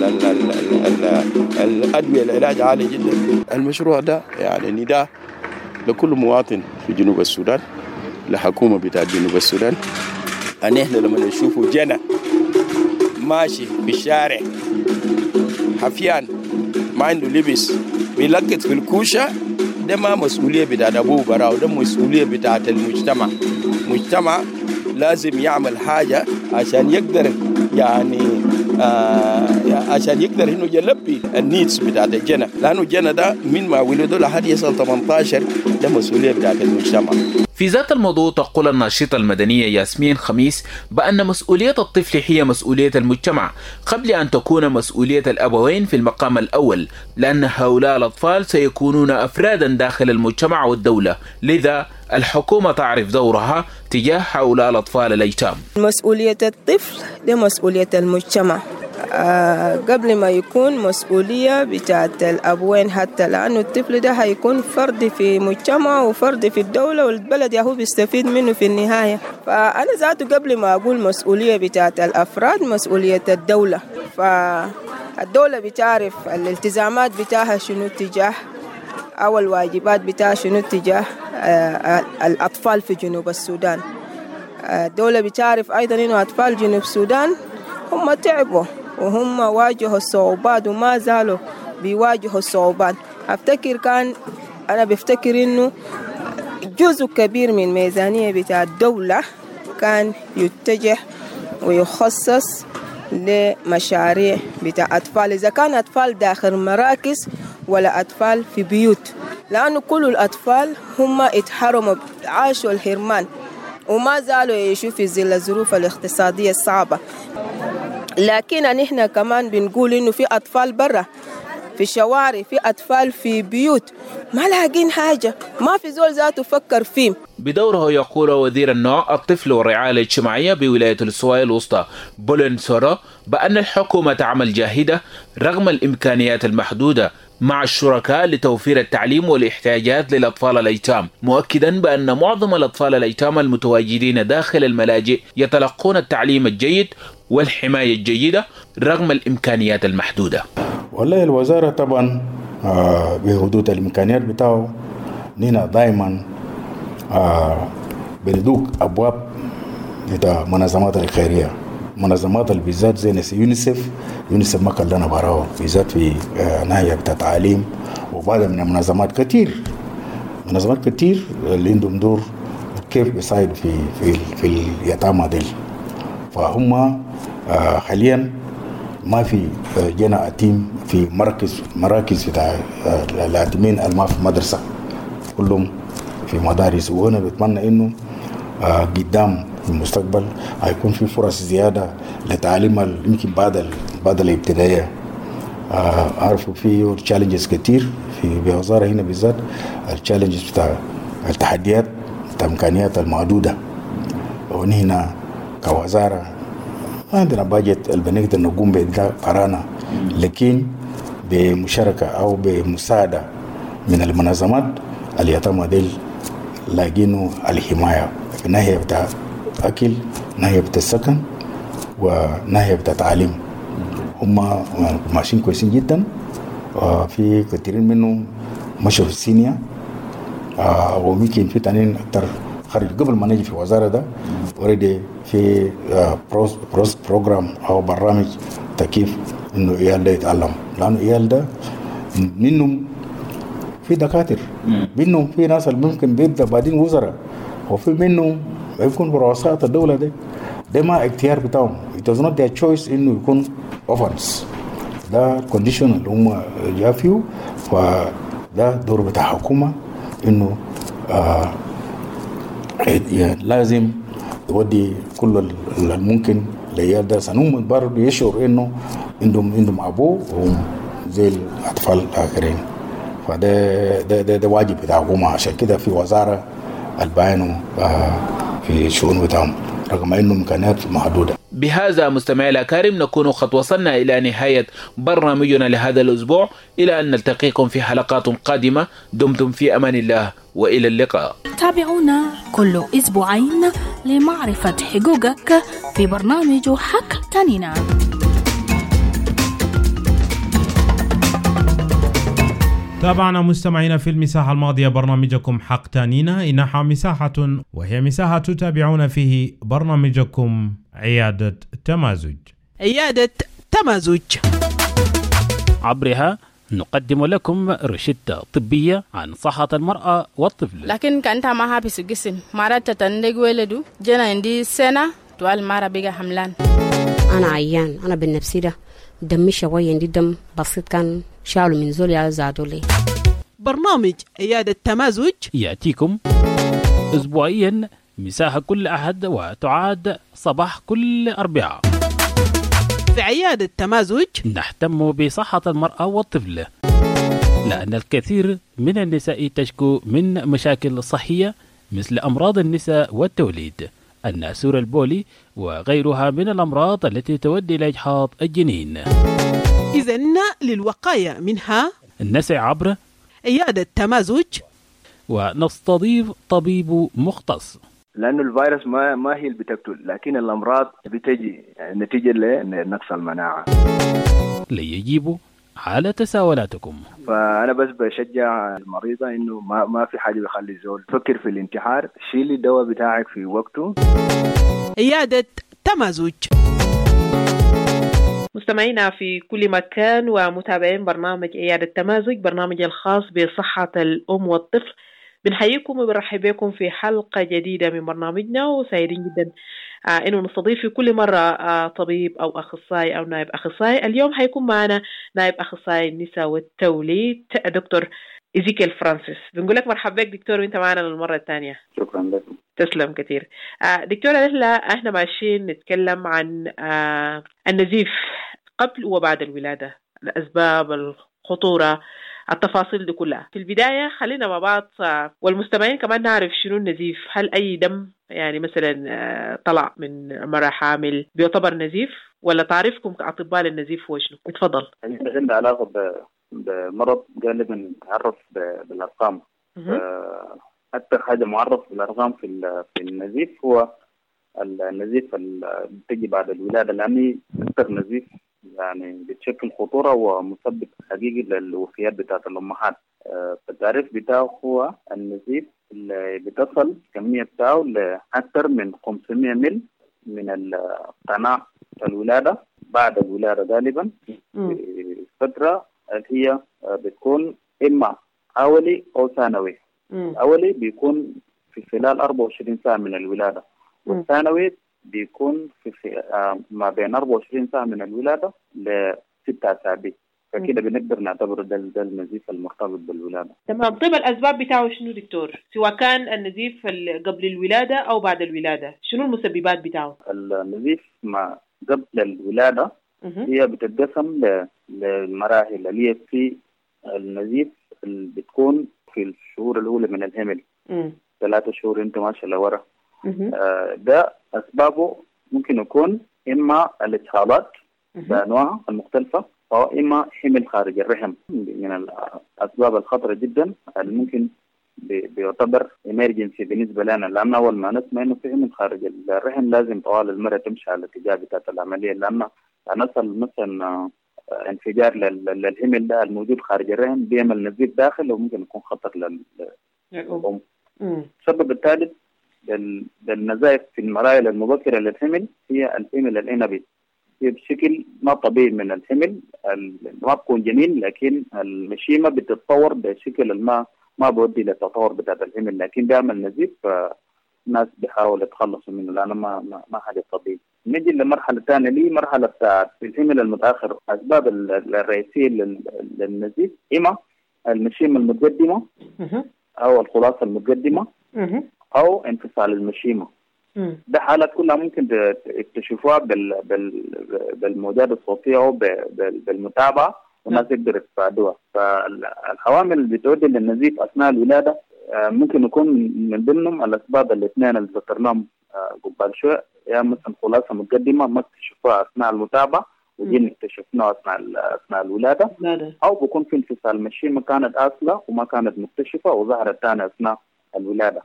الأدوية العلاج عالي جدا. المشروع ده يعني نداء لكل مواطن في جنوب السودان، لحكومة بتاعة جنوب السودان، أن إحنا لما نشوفوا جنة ماشي في الشارع حفيان ما عنده لبس بيلقط في الكوشة، ده ما مسؤولية بتاعت أبوه براو، ده مسؤولية بتاعت المجتمع. المجتمع لازم يعمل حاجة عشان يقدر يعني آه عشان يقدر إنه يلبي النيدز بتاعت الجنة، لأنه الجنة ده من ما ولده لحد يصل ثمانية عشر ده مسؤولية بتاعت المجتمع. في ذات الموضوع تقول الناشطة المدنية ياسمين خميس بأن مسؤولية الطفل هي مسؤولية المجتمع قبل أن تكون مسؤولية الأبوين في المقام الأول، لأن هؤلاء الأطفال سيكونون أفرادا داخل المجتمع والدولة، لذا الحكومة تعرف دورها تجاه هؤلاء الأطفال الأيتام. مسؤولية الطفل دي مسؤولية المجتمع آه قبل ما يكون مسؤولية بتاعت الأبوين، حتى لأنه الطفل ده هيكون فرد في مجتمع وفرد في الدولة والبلد يهو بيستفيد منه في النهاية. فأنا ذاته قبل ما أقول مسؤولية بتاعت الأفراد مسؤولية الدولة، فالدولة بتعرف الالتزامات بتاعها شنو تجاه أو الواجبات بتاعها شنو تجاه آه الأطفال في جنوب السودان. الدولة بتعرف أيضا إنه أطفال جنوب السودان هم تعبوا وهم واجهوا الصعوبات وما زالوا بيواجهوا الصعوبات. أفتكر كان أنا بفتكر إنه جزء كبير من ميزانية بتاع الدولة كان يتجه ويخصص لمشاريع بتاع أطفال، إذا كان أطفال داخل مراكز ولا أطفال في بيوت. لأنه كل الأطفال هم اتحرموا عاشوا الحرمان وما زالوا يعيشوا في ظل الظروف الاقتصادية الصعبة. لكن نحن كمان بنقول إنه في أطفال برا في الشوارع، في أطفال في بيوت ما لاقين حاجة، ما في زول ذاته فكر فيه. بدوره يقول وزير النوع الطفل والرعاية الاجتماعية بولاية الاستواء الوسطى بولن سورو بأن الحكومة تعمل جاهدة رغم الإمكانيات المحدودة مع الشركاء لتوفير التعليم والاحتياجات للأطفال الأيتام، مؤكدا بأن معظم الأطفال الأيتام المتواجدين داخل الملاجئ يتلقون التعليم الجيد والحماية الجيدة رغم الإمكانيات المحدودة. والله الوزارة طبعا آه بحدود الإمكانيات بتاعه نحن دائما آه بندوق أبواب بتاع منظمات الخيرية، منظمات بالذات زي ناس يونيسف. يونيسف ما كان لنا براو بالذات في آه ناحية بتاع تعليم، وبعض من المنظمات كتير منظمات كتير اللي عندهم دور كيف بيساعد في في في اليتامى ديل. فهم آه حاليا ما في جنا أتيم في مركز مراكز بتاع اليتيمين الما في مدرسة، كلهم في مدارس. وأنا بتمنى إنه قدام في المستقبل هيكون في فرص زيادة لتعليم يمكن بعد بعد الابتدائية. أعرف في تشالنجز كتير في بوزارة هنا بالذات، التشالنجز بتاع التحديات بتاع إمكانيات المحدودة، ونحن كوزارة ما عندنا باجت اللي بنقدر نقوم بإداء قرانا، لكن بمشاركة أو بمساعدة من المنظمات اليتامى ديل لاقينوا الحماية في ناحية بتاع أكل، ناحية بتاع السكن، وناحية بتاع تعليم. هم ماشيين كويسين جدا، وفي كثيرين منهم مشوا في السينيا، وممكن في تانيين أكتر خارج قبل ما نجي في وزارة ده وريدي في بروس بروس بروجرام أو برامج تكيف إنه إيال ده يتعلم، لأنه إيال ده منهم في دكاتر، منهم في ناس اللي ممكن بيبدأ بعدين وزراء، وفي منهم يكون برؤساء الدولة ده ده ما اختيار بتاعهم. it was not their choice إنه يكون orphans، ده condition اللي هم جاء فيه. فده دور بتاع حكومة إنه آه لازم يودي كل الممكن لعيال ده سنهم برضه يشعر إنه عندهم عندهم أبوه وهم زي الأطفال الآخرين. فده ده ده, ده واجب بتاع حكومة، عشان كده في وزارة البيانوا آه في الشؤون بتاعهم رغم إنه إمكانيات محدودة. بهذا مستمعي الأكارم نكون قد وصلنا إلى نهاية برنامجنا لهذا الأسبوع، إلى أن نلتقيكم في حلقات قادمة. دمتم في أمان الله وإلى اللقاء. تابعونا كل أسبوعين لمعرفة حقوقك في برنامج حق تانينا. تابعنا مستمعينا في المساحة الماضية برنامجكم حق تانينا، إنها مساحة وهي مساحة تتابعون فيه برنامجكم عيادة تمازج. عيادة تمازج عبرها نقدم لكم روشتة طبية عن صحة المرأة والطفل. لكن كانت ما حابس الجسم مرات تندق ولدو جنا عندي سنة توال مرة بيجا حملان. أنا عيان، أنا بالنفسي ده دمي شوية، عندي دم بسيط كان شالوا من زولي زادوا لي. برنامج عيادة تمازج يأتيكم أسبوعيا مساحة كل أحد وتعاد صباح كل أربعاء. في عيادة تمازج نهتم بصحة المرأة والطفل، لأن الكثير من النساء تشكو من مشاكل صحية مثل أمراض النساء والتوليد، الناسور البولي وغيرها من الأمراض التي تؤدي إلى إجهاض الجنين. إذن للوقاية منها نسعى عبر عيادة تمازج ونستضيف طبيب مختص، لأنه الفيروس ما ما هي اللي بتقتل، لكن الأمراض بتجي نتيجة لنقص المناعة. ليجيبوا على تساؤلاتكم. فأنا بس بشجع المريضة إنه ما ما في حاجة بيخلي الزول تفكر في الانتحار، شيلي الدواء بتاعك في وقته. عيادة تمازج. مستمعينا في كل مكان ومتابعين برنامج عيادة تمازج، برنامج الخاص بصحة الأم والطفل، بنحييكم وبنرحب بكم في حلقة جديدة من برنامجنا، وسعيدين جدا آه إنه نستضيف في كل مرة آه طبيب أو أخصائي أو نائب أخصائي. اليوم حيكون معنا نائب أخصائي النساء والتوليد دكتور إيزيكيل فرانسيس. بنقول لك مرحبا بك دكتور وانت معنا للمرة الثانية. شكرا لكم. تسلم كثير. آه دكتورة نهلة، احنا ماشيين نتكلم عن آه النزيف قبل وبعد الولادة، الأسباب، الخطورة، التفاصيل دي كلها. في البداية خلينا مع بعض آه والمستمعين كمان نعرف شنو النزيف. هل أي دم يعني مثلا آه طلع من مرأة حامل بيعتبر نزيف، ولا تعرفكم كأطباء للنزيف هو شنو؟ اتفضل. عندنا علاقة بمرض غالبا تعرف بالأرقام. أكثر حاجة معرف بالأرقام في في النزيف هو النزيف اللي بتجي بعد الولادة، لأنه أكثر نزيف يعني بتشكل خطورة ومسبب حقيقي للوفيات بتاعت الأمهات. التعريف بتاعه هو النزيف اللي بتصل كمية بتاعه لأكثر من خمسمائة مل من القناع الولادة بعد الولادة غالبا في فترة اللي هي بتكون إما أولي أو ثانوي. أولي بيكون في خلال أربعة وعشرين ساعة من الولادة، والثانوي بيكون في, في آه ما بين أربعة وعشرين ساعة من الولادة لستة أسابيع. فكده بنقدر نعتبر ده, ده النزيف المرتبط بالولادة. تمام. طيب الأسباب بتاعه شنو دكتور؟ سواء كان النزيف قبل الولادة أو بعد الولادة، شنو المسببات بتاعه؟ النزيف ما قبل الولادة هي بتتقسم للمراحل اللي هي في النزيف اللي بتكون في الشهور الأولى من الحمل، ثلاثة شهور انت ماشي لورا. آه ده أسبابه ممكن يكون إما الإسهالات بأنواعها المختلفة، أو إما حمل خارج الرحم. من الأسباب الخطرة جدا اللي ممكن بيعتبر إمرجنسي بالنسبة لنا، لأن أول ما نسمع إنه في حمل خارج الرحم لازم طوال المرة تمشي على الاتجاه بتاعة العملية، لأن نصل مثلا انفجار للحمل ده الموجود خارج الرحم بيعمل نزيف داخل وممكن يكون خطر للأم. السبب الثالث للنزائف في المراحل المبكرة للحمل هي الحمل العنبي. هي بشكل ما طبيعي من الحمل، ما بكون جنين لكن المشيمة بتتطور بشكل ما ما بودي للتطور بتاع الحمل، لكن بيعمل نزيف فالناس بيحاول يتخلصوا منه لأنه ما ما, ما حاجة طبيعي. نجي للمرحلة الثانية اللي مرحلة بتاعت الحمل المتأخر. أسباب الرئيسية للنزيف إما المشيمة المتقدمة أو الخلاصة المتقدمة أو انفصال المشيمة. ده حالات كلها ممكن تكتشفوها بال بال بالموجات الصوتية أو بالمتابعة والناس يقدروا يتفادوها. فالعوامل اللي بتؤدي للنزيف أثناء الولادة ممكن يكون من ضمنهم الأسباب الاثنين اللي ذكرناهم قبل شوي، يا مثلا خلاصة متقدمة ما اكتشفوها أثناء المتابعة وجينا اكتشفناها أثناء أثناء الولادة، أو بكون في انفصال المشيمة كانت آصلة وما كانت مكتشفة وظهرت ثاني أثناء الولادة.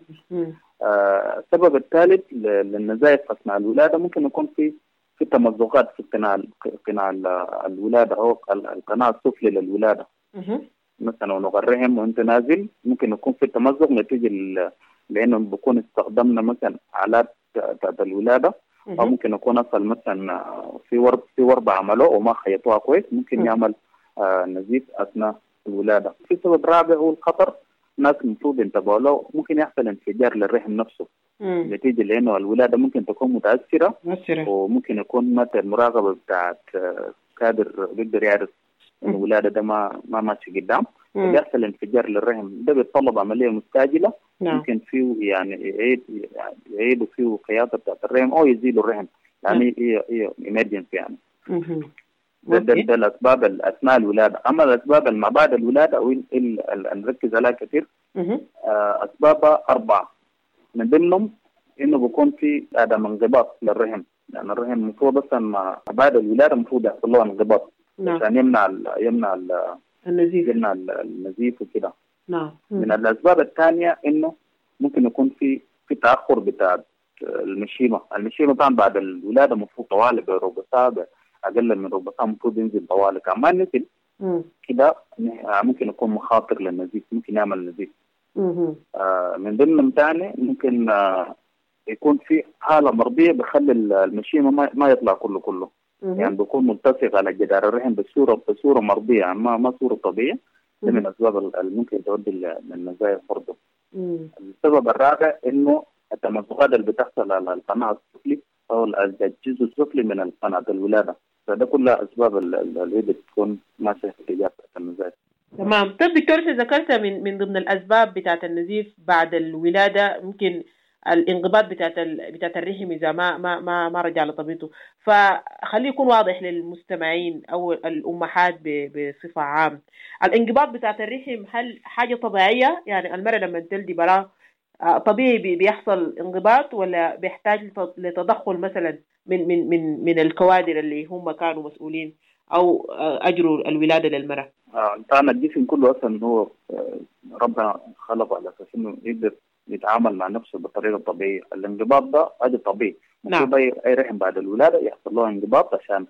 آه السبب الثالث للنزائف أثناء الولادة ممكن يكون في في تمزقات في قناع قناع الولادة أو القناع السفلي للولادة. مثلا ونغ الرحم وانت نازل ممكن يكون في تمزق نتيجة لأنه بكون استخدمنا مثلا آلات بتاعت الولادة، أو ممكن يكون أصل مثلا في ورب في ورب عملوه وما خيطوها كويس، ممكن يعمل آه نزيف أثناء الولادة. في سبب رابع هو الخطر، الناس المفروض ينتبهوا له، ممكن يحصل انفجار للرحم نفسه مم. نتيجة لأنه الولادة ممكن تكون متأثرة مؤثرة. وممكن يكون مثلا المراقبة بتاعت كادر بيقدر يعرف الولادة ده ما ما ماشي قدام وبيحصل انفجار للرحم. ده بيتطلب عملية مستعجلة. نعم. ممكن فيه يعني يعيد يعيدوا فيه خياطة بتاعت الرحم أو يزيلوا الرحم، يعني هي هي إمرجنسي يعني. ده, ده, ده الأسباب أثناء الولادة. أما الأسباب ما بعد الولادة أو اللي نركز عليها كثير أسبابها أربعة، من ضمنهم إنه بيكون في عدم انضباط للرحم، لأن يعني الرحم المفروض أصلا ما بعد الولادة المفروض يحصل له انضباط عشان يمنع ال يمنع ال النزيف يمنع النزيف وكده. نعم. من الأسباب الثانية إنه ممكن يكون في في تأخر بتاع المشيمة. المشيمة طبعا بعد الولادة المفروض طوالي بربع ساعة، أقل من ربع ساعة المفروض ينزل طوالي، كمان نزل كده ممكن يكون مخاطر للنزيف، ممكن يعمل نزيف. آه من ضمنهم ثاني ممكن آه يكون في حالة مرضية بخلي المشيمة ما, ما يطلع كله كله مم. يعني بيكون ملتصق على جدار الرحم بصورة بصورة مرضية، يعني ما ما صورة طبيعية. ده من الأسباب اللي ممكن تؤدي للنزايف برضه. السبب الرابع إنه التمزقات اللي بتحصل على القناع السفلي أو الجزء السفلي من قناة الولادة، فده كلها أسباب اللي بتكون ماشية في اتجاه النزايف. تمام. طيب دكتور، انت ذكرت من من ضمن الاسباب بتاعت النزيف بعد الولاده ممكن الانقباض بتاعت ال... بتاعت الرحم اذا ما ما ما, ما رجع لطبيعته، فخليه يكون واضح للمستمعين او الامهات ب... بصفه عام. الانقباض بتاعت الرحم هل حاجه طبيعيه؟ يعني المراه لما تلدي برا طبيعي بيحصل انقباض ولا بيحتاج لتدخل مثلا من من من من الكوادر اللي هم كانوا مسؤولين او اجروا الولاده للمراه؟ اه انسان الجسم كله اصلا هو ربنا خلقه على اساس انه يقدر يتعامل مع نفسه بطريقه طبيعيه. الانقباض ده هذا طبيعي. المفروض اي رحم بعد الولاده يحصل له انقباض عشان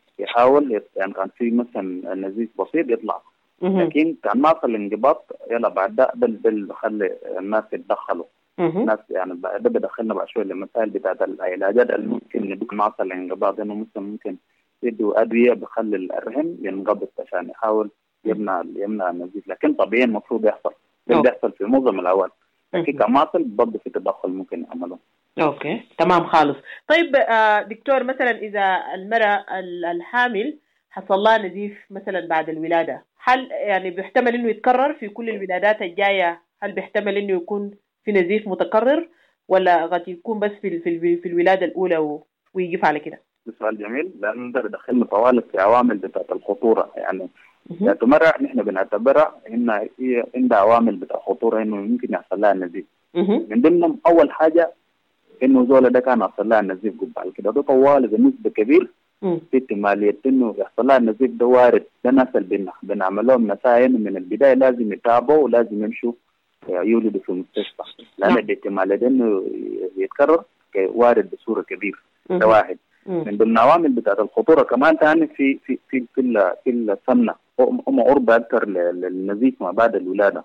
يحاول، يعني كان في مثلا نزيف بسيط يطلع، لكن كان ما صار الانقباض يلا بعد ده بل بل بخلي الناس يتدخلوا. الناس يعني ده بدخلنا بقى شويه المسائل بتاعت العلاجات اللي ممكن ما صار الانقباض، انه مثلا ممكن يدوا ادويه بخلي الرحم ينقبض عشان يحاول يمنع يمنع النزيف، لكن طبيعي المفروض يحصل. ده بيحصل في معظم الاوقات، لكن كماصل برضه في تدخل ممكن يعملوه. اوكي تمام خالص. طيب آه دكتور، مثلا اذا المراه الحامل حصل لها نزيف مثلا بعد الولاده، هل يعني بيحتمل انه يتكرر في كل الولادات الجايه؟ هل بيحتمل انه يكون في نزيف متكرر ولا قد يكون بس في في, في الولاده الاولى ويقف على كده؟ سؤال جميل، لأن ده بدخلنا طوالب في عوامل بتاعت الخطورة. يعني ذات مرة نحن بنعتبرها إنها هي عندها عوامل بتاعت خطورة إنه ممكن يحصل لها نزيف. من ضمنهم أول حاجة إنه زول ده كان يحصل لها نزيف قبل كده، ده طوال بنسبة كبير في احتمالية إنه يحصل لها نزيف. ده وارد، ده ناس اللي بنعمل لهم نساين من البداية لازم يتابعوا ولازم يمشوا يولدوا في المستشفى، لأن الاحتمالية إنه يتكرر وارد بصورة كبيرة. ده واحد. من ضمن عوامل بتاعت الخطوره كمان ثاني في في في في في السمنه، هم عرضه اكثر للنزيف ما بعد الولاده.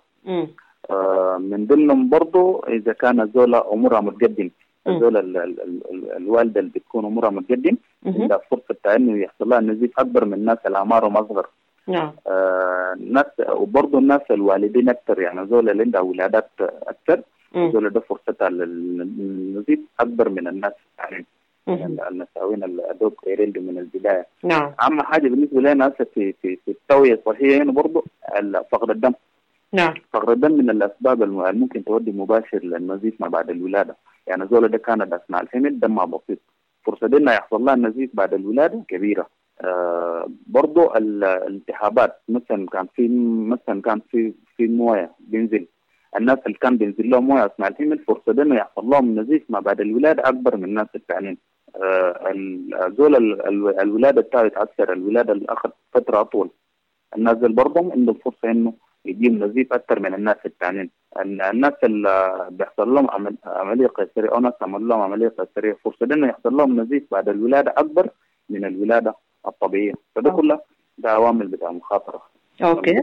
آه من ضمنهم برضه اذا كان الزوله امورها متقدم، الزوله الوالده اللي بتكون امورها متقدم عندها فرصه انه يحصل لها نزيف اكبر من الناس اللي اعمارهم اصغر. نعم. آه الناس وبرضه الناس الوالدين اكثر، يعني الزوله اللي عندها ولادات اكثر الزوله ده فرصتها للنزيف اكبر من الناس يعني النساوين الادوك يريلوا من البدايه. نعم. اهم حاجه بالنسبه لنا هسه في في في التوعيه الصحيه هنا برضه فقد الدم. نعم. فقد الدم من الاسباب الممكن تؤدي مباشر للنزيف ما بعد الولاده، يعني زول ده كانت اثناء الحمل دمها بسيط، فرصه انها يحصل لها النزيف بعد الولاده كبيره. آه برضه الالتهابات، مثلا كان في مثلا كان في في مويه بينزل، الناس اللي كان بينزل لهم مويه اثناء الحمل فرصه انه يحصل لهم نزيف ما بعد الولاده اكبر من الناس الثانيين. آه الزول الولاده بتاعه يتاثر، الولاده اللي اخذ فتره اطول الناس اللي برضهم عندهم فرصه انه يجيهم نزيف اكثر من الناس الثانيين. الناس اللي بيحصل لهم عمل عمليه قيصريه او ناس عملوا لهم عمليه قيصريه فرصه انه يحصل لهم نزيف بعد الولاده اكبر من الولاده الطبيعيه. فده كله ده عوامل بتاع مخاطره. اوكي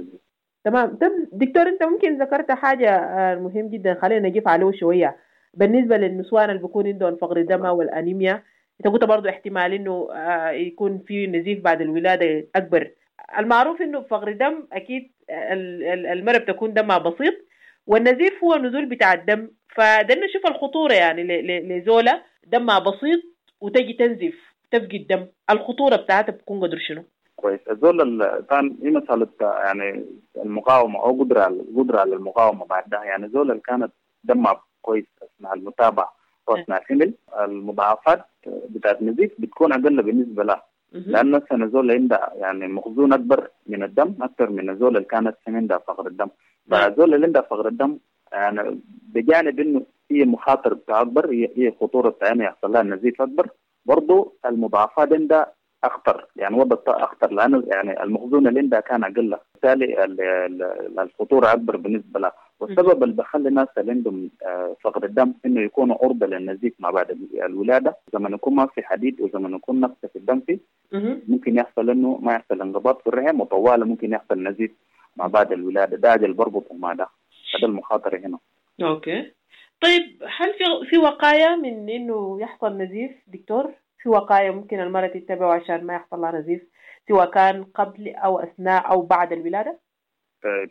تمام. طب دكتور، انت ممكن ذكرت حاجه مهم جدا، خلينا نجيب عليه شويه بالنسبه للنسوان اللي بيكون عندهم فقر الدم والانيميا. انت قلت برضه احتمال انه يكون في نزيف بعد الولاده اكبر. المعروف انه فقر الدم اكيد المرأة بتكون دمها بسيط، والنزيف هو نزول بتاع الدم. فده نشوف الخطوره يعني لزوله دمها بسيط وتجي تنزف تفقد الدم، الخطوره بتاعتها بتكون قدر شنو؟ كويس. الزول كان هي مسألة يعني المقاومة أو قدرة على قدرة على المقاومة بعدها، يعني الزول اللي كانت دمها كويس أثناء المتابعة وأثناء الحمل المضاعفات بتاعت النزيف بتكون أقل بالنسبة لها، لأن مثلا الزول عندها يعني مخزون أكبر من الدم أكثر من الزول اللي كانت عندها فقر الدم. فالزول اللي عندها فقر الدم يعني بجانب إنه هي مخاطر بتاع أكبر، هي هي خطورة بتاعنا يحصل لها النزيف أكبر، برضو المضاعفات عندها أخطر، يعني وضع أخطر لأنه يعني المخزون اللي عندها كان أقل، بالتالي الخطورة أكبر بالنسبة لها. والسبب اللي بخلي الناس اللي عندهم فقر الدم إنه يكونوا عرضة للنزيف ما بعد الولادة، زمن يكون ما في حديد وزمن يكون نقص في الدم فيه ممكن يحصل إنه ما يحصل انقباض في الرحم، وطوالي ممكن يحصل نزيف ما بعد الولادة. ده أجل بربط مع ده، هذا المخاطر هنا. أوكي طيب، هل في في وقاية من إنه يحصل نزيف دكتور؟ في وقاية ممكن المرأة تتبعه عشان ما يحصل لها نزيف سواء كان قبل أو أثناء أو بعد الولادة؟ طيب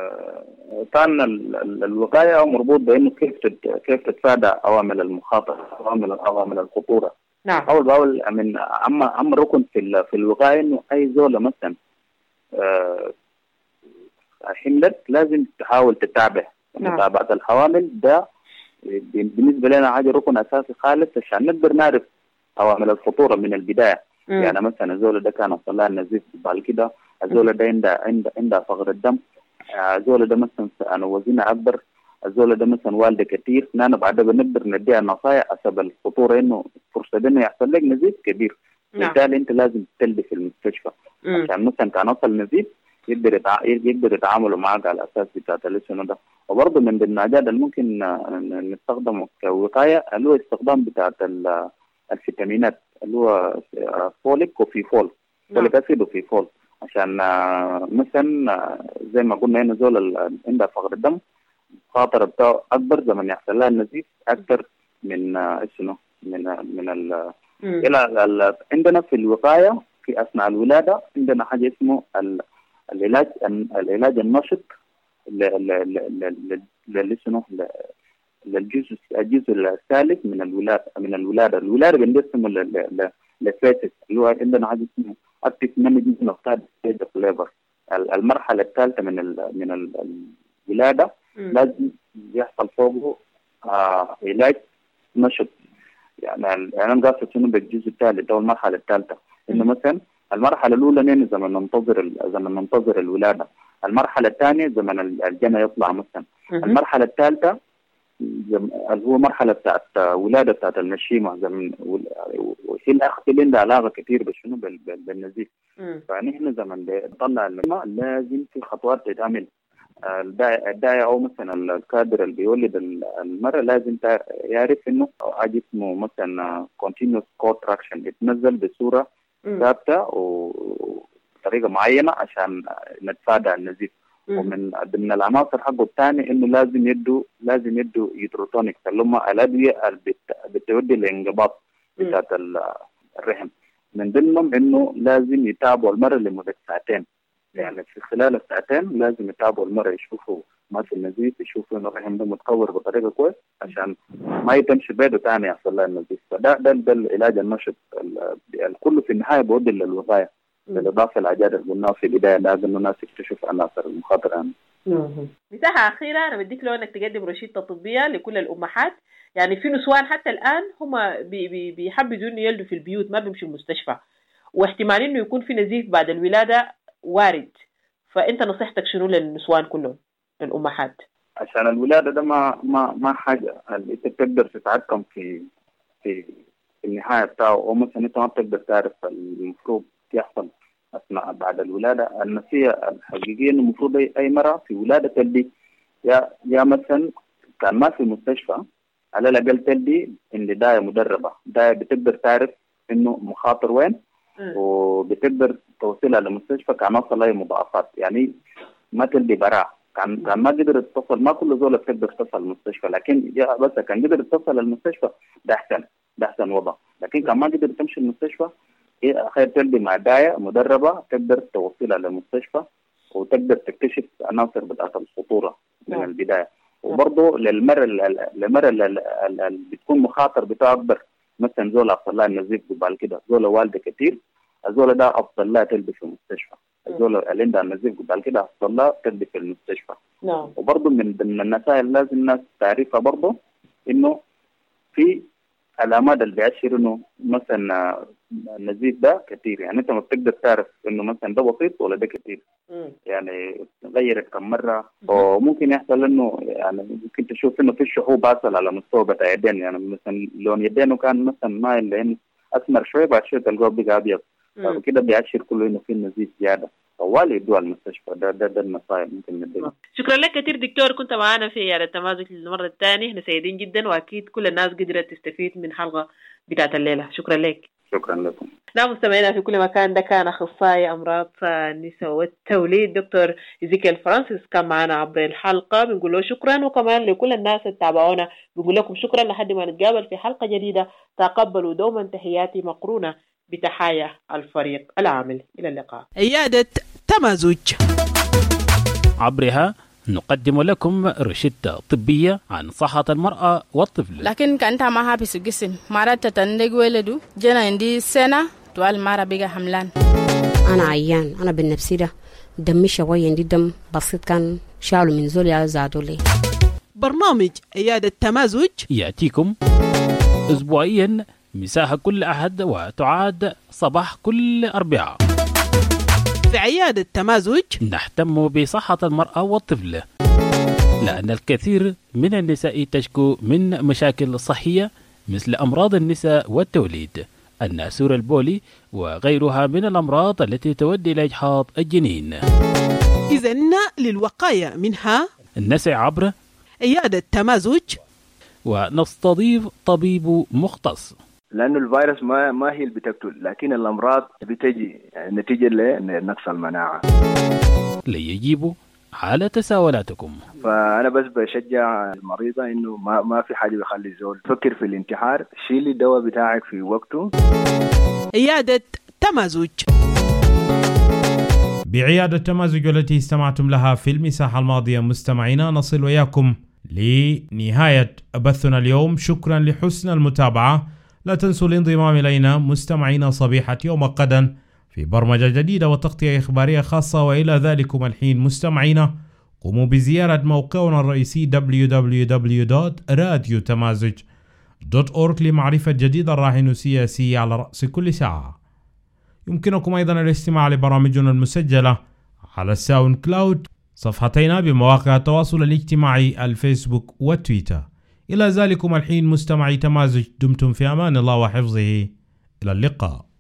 كان الوقاية مربوط بإنه كيف كيف تتفادى عوامل المخاطرة، عوامل عوامل الخطورة. نعم. أول بأول من أما أما ركن في في الوقاية إنه أي زولة مثلا حملت لازم تحاول تتابع. نعم. متابعة الحوامل ده بالنسبة لنا حاجة ركن أساسي خالص عشان نقدر نعرف عوامل الخطورة من البداية. مم. يعني مثلا الزول ده كان صلاه النزيف بعد كده، الزول ده عنده عنده عنده فقر الدم، الزول ده مثلا أنا وزنه أكبر، الزول ده مثلا والده كثير، نحن بعد بنقدر نديها النصائح حسب الخطورة إنه فرصة إنه يحصل لك نزيف كبير. بالتالي نعم. أنت لازم تلبي في المستشفى. مم. عشان مثلا كان وصل نزيف يقدر يتع... يقدر يتعاملوا معك على الأساس بتاع الاسم ده. وبرضه من ضمن الحاجات اللي ممكن نستخدمه كوقاية اللي هو استخدام بتاع الفيتامينات اللي هو فوليك وفي فول، فوليك أسيد وفي فول، عشان مثلا زي ما قلنا هنا زول عنده فقر الدم خاطر بتاعه أكبر زمن يحصل لها النزيف أكثر من اسمه من من ال إلى عندنا في الوقاية في أثناء الولادة عندنا حاجة اسمه العلاج العلاج النشط للسنو للجزء الجزء الثالث من الولادة من الولادة الولادة بنقسمه لفيتس اللي هو عندنا حاجة اسمه active management of third stage of labor. المرحلة الثالثة من من الولادة لازم يحصل فوقه آه علاج نشط. يعني أنا قاصد شنو بالجزء الثالث أو المرحلة الثالثة إنه مثلا المرحلة الأولى نحن زمن ننتظر زمن ننتظر الولادة، المرحلة الثانية زمن الجنة يطلع مثلا، المرحلة الثالثة اللي هو مرحلة بتاعت ولادة بتاعت المشيمة زمن وهي الأخت اللي عندها علاقة كثير بشنو بالنزيف. فنحن زمن نطلع المشيمة لازم في خطوات تتعمل. الداعي أو مثلا الكادر اللي بيولد المرة لازم يعرف إنه حاجة اسمه مثلا continuous contraction يتنزل بصورة ثابتة وطريقة معينة عشان نتفادى النزيف. ومن ضمن العناصر حقه الثاني إنه لازم يدوا لازم يدوا يوتروتونيك اللي هم الأدوية اللي بتودي للانقباض بتاعت الرحم. من ضمنهم إنه لازم يتابعوا المرة لمدة ساعتين. يعني في خلال الساعتين لازم يتابعوا المرة يشوفوا ما في النزيف، يشوفوا إنه الرحم ده متكور بطريقة كويس عشان ما يتمشي بيده ثاني يحصل له النزيف. فده ده ده العلاج النشط الكل في النهاية بيودي للوقاية، بالإضافة للعجائر اللي قلناها في البداية لازم الناس يكتشف عناصر المخاطرة. مساحة أخيرة أنا بديك لو إنك تقدم روشتة طبية لكل الأمهات. يعني في نسوان حتى الآن هم بي بي بيحبذوا إنه يلدوا في البيوت ما بيمشوا المستشفى، واحتمال إنه يكون في نزيف بعد الولادة وارد. فأنت نصيحتك شنو للنسوان كلهم للأمهات؟ عشان الولادة ده ما ما ما حاجة اللي أنت تقدر تتحكم في في النهاية بتاعه، أو مثلا أنت ما بتقدر تعرف المفروض يحصل أثناء بعد الولادة. النصيحة الحقيقية إنه المفروض أي مرة في ولادة تلدي يا يا مثلا كان ما في مستشفى على الأقل تلدي إن داية مدربة، داية بتقدر تعرف إنه مخاطر وين وبتقدر توصلها للمستشفى كان وصل أي مضاعفات. يعني ما تلدي براء كان كان ما قدر يتصل، ما كل زول بتقدر تصل المستشفى، لكن بس كان قدر يتصل المستشفى ده أحسن ده أحسن وضع. لكن كان ما قدر تمشي المستشفى خير تلدي مع داية مدربة تقدر توصلها للمستشفى وتقدر تكتشف عناصر بتاعت الخطورة من البداية. وبرضه للمرة للمرة اللي بتكون مخاطر بتاعه أكبر، مثلا زول أفضل لها النزيف قبل كده، زول والده كتير، الزول ده أفضل لها تلبي في المستشفى، الزول اللي عندها النزيف قبل كده أفضل لها تلبي في المستشفى. نعم. وبرضه من ضمن النصائح لازم الناس تعرفها برضه إنه في علامات اللي بيأشر إنه مثلا النزيف ده كتير. يعني أنت ما بتقدر تعرف إنه مثلا ده بسيط ولا ده كتير. مم. يعني غيرت كم مرة، وممكن يحصل إنه يعني ممكن تشوف إنه في شحوب أصل على مستوى بتاع يدين. يعني مثلا لون يدينه كان مثلا مايل لأنه أسمر شوي بعد شوي تلقاه بقى أبيض، فكده بيأشر كله إنه في نزيف زيادة. طوال يدوا المستشفى. ده ده ده النصائح ممكن نديها. شكرا لك كثير دكتور، كنت معنا في على التمازج للمرة الثانية. احنا سعيدين جدا واكيد كل الناس قدرت تستفيد من حلقة بتاعت الليلة. شكرا لك. شكرا لكم. نعم مستمعينا في كل مكان، ده كان اخصائي امراض النساء والتوليد دكتور إيزيكيل فرانسيس كان معنا عبر الحلقة. بنقول له شكرا، وكمان لكل الناس اللي تابعونا بنقول لكم شكرا لحد ما نتقابل في حلقة جديدة. تقبلوا دوما تحياتي مقرونة بتحايا الفريق العامل. إلى اللقاء. عيادة تمازج عبرها نقدم لكم روشتة طبية عن صحة المرأة والطفل. لكن كانت ما هابس الجسم مرات تتندق ولدو جنا عندي سنة طوال مرة بيجا حملان. أنا عيان، أنا بالنفسي ده دمي شوية دي دم بسيط كان شالوا من زول زادوا لي. برنامج عيادة تمازج يأتيكم أسبوعيا مساحة كل أحد وتعاد صباح كل أربعاء. في عيادة تمازج نهتم بصحة المرأة والطفل، لأن الكثير من النساء تشكو من مشاكل صحية مثل أمراض النساء والتوليد، الناسور البولي وغيرها من الأمراض التي تؤدي إلى إجهاض الجنين. إذن للوقاية منها نسعى عبر عيادة تمازج ونستضيف طبيب مختص، لأنه الفيروس ما ما هي اللي بتقتل، لكن الأمراض بتجي نتيجة لنقص المناعة ليجيبوا على تساؤلاتكم. فأنا بس بشجع المريضة إنه ما ما في حاجة بيخلي الزول تفكر في الانتحار، شيلي الدواء بتاعك في وقته. عيادة تمازج. بعيادة تمازج التي استمعتم لها في المساحة الماضية مستمعينا، نصل وياكم لنهاية بثنا اليوم. شكرا لحسن المتابعة. لا تنسوا الانضمام إلينا مستمعينا صبيحة يوم غدا في برمجة جديدة وتغطية إخبارية خاصة. وإلى ذلكم الحين مستمعينا قوموا بزيارة موقعنا الرئيسي دبليو دبليو دبليو دوت راديو تمازج دوت أورg لمعرفة جديد الراهن السياسي على رأس كل ساعة. يمكنكم أيضا الاستماع لبرامجنا المسجلة على الساوند كلاود، صفحتينا بمواقع التواصل الاجتماعي الفيسبوك والتويتر. إلى ذلكم الحين مستمعي تمازج، دمتم في أمان الله وحفظه. إلى اللقاء.